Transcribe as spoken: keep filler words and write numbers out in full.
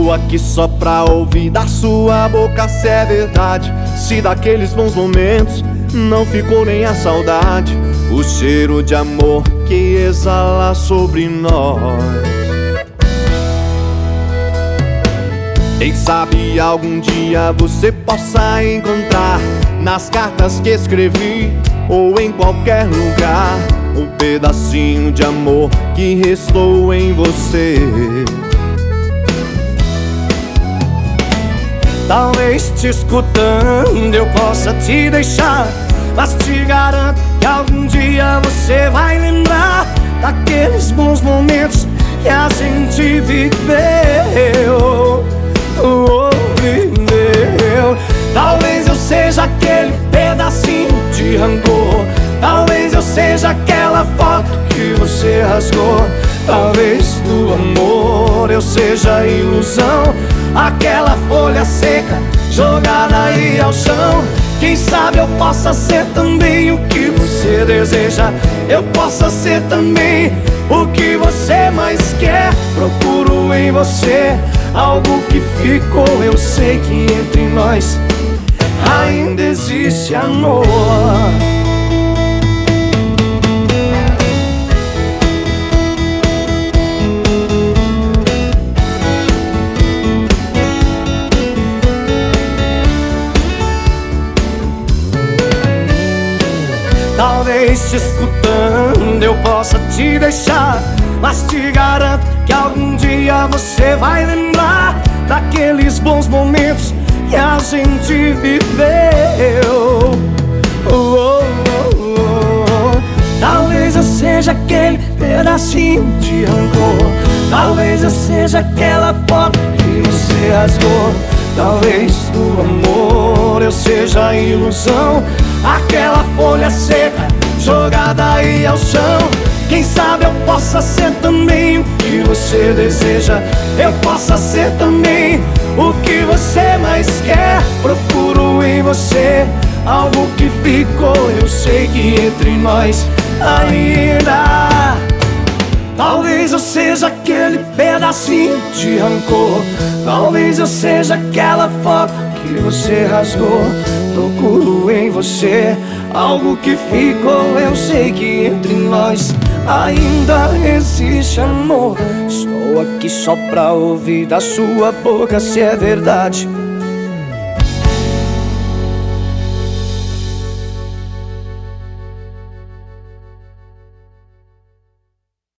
Estou aqui só pra ouvir da sua boca se é verdade, se daqueles bons momentos não ficou nem a saudade, o cheiro de amor que exala sobre nós. Quem sabe algum dia você possa encontrar nas cartas que escrevi ou em qualquer lugar um pedacinho de amor que restou em você. Talvez te escutando eu possa te deixar, mas te garanto que algum dia você vai lembrar daqueles bons momentos que a gente viveu, oh, viveu. Talvez eu seja aquele pedacinho de rancor, talvez eu seja aquela foto que você rasgou, talvez do amor eu seja a ilusão, aquela folha seca jogada aí ao chão. Quem sabe eu possa ser também o que você deseja, eu possa ser também o que você mais quer. Procuro em você algo que ficou, eu sei que entre nós ainda existe amor. Talvez te escutando eu possa te deixar, mas te garanto que algum dia você vai lembrar daqueles bons momentos que a gente viveu, oh, oh, oh, oh. Talvez eu seja aquele pedacinho de rancor, talvez eu seja aquela foto que você rasgou, talvez do amor eu seja a ilusão, aquela folha seca jogada aí ao chão. Quem sabe eu possa ser também o que você deseja, eu possa ser também o que você mais quer. Procuro em você algo que ficou, eu sei que entre nós ainda. Talvez eu seja aquele pedacinho de rancor, talvez eu seja aquela foto que você rasgou. Procuro em você algo que ficou, eu sei que entre nós ainda existe amor. Estou aqui só pra ouvir da sua boca se é verdade,